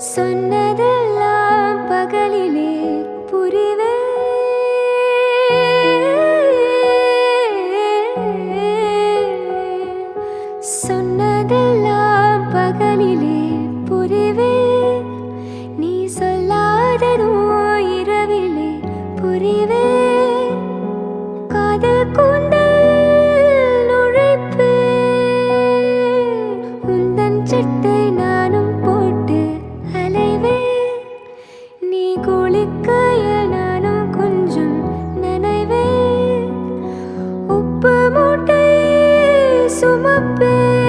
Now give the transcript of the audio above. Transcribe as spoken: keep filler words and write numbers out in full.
சொன்னதெல்லாம் பகலிலே புரிவே சொன்னதெல்லாம் பகலிலே புரிவே நீ சொல்லாததும் இரவிலே புரிவே காதல் கூந்தல் நுழைப்பே உந்தன் சட்டை நானும் போட்டு அலைவே நீ குளிக்கையில் நானும் கொஞ்சம் நனைவே உப்பு மூட்டை சுமப்பே